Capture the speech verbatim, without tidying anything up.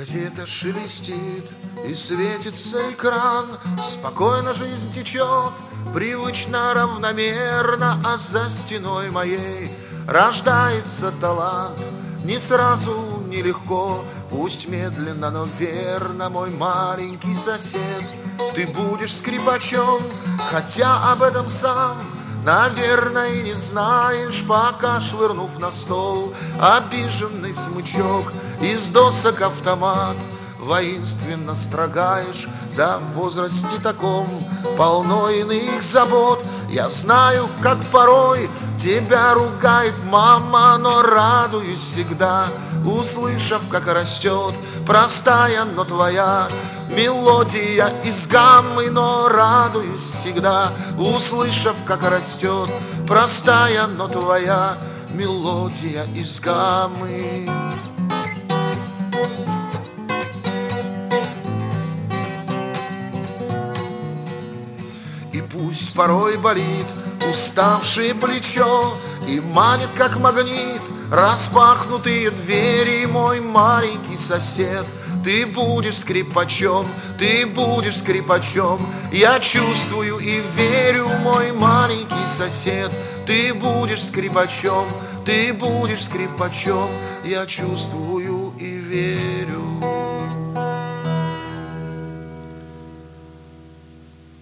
Газета шелестит и светится экран. Спокойно жизнь течет, привычно, равномерно. А за стеной моей рождается талант. Не сразу, нелегко, пусть медленно, но верно, мой маленький сосед. Ты будешь скрипачом, хотя об этом сам, наверное, и не знаешь, пока, швырнув на стол обиженный смычок, из досок автомат воинственно строгаешь. Да, в возрасте таком полно иных забот. Я знаю, как порой тебя ругает мама, но радуюсь всегда, услышав, как растет простая, но твоя мелодия из гаммы. Но радуюсь всегда, услышав, как растет простая, но твоя мелодия из гаммы. И пусть порой болит уставшее плечо и манит, как магнит, распахнутые двери, мой маленький сосед. Ты будешь скрипачом, ты будешь скрипачом. Я чувствую и верю, мой маленький сосед. Ты будешь скрипачом, ты будешь скрипачом. Я чувствую и верю.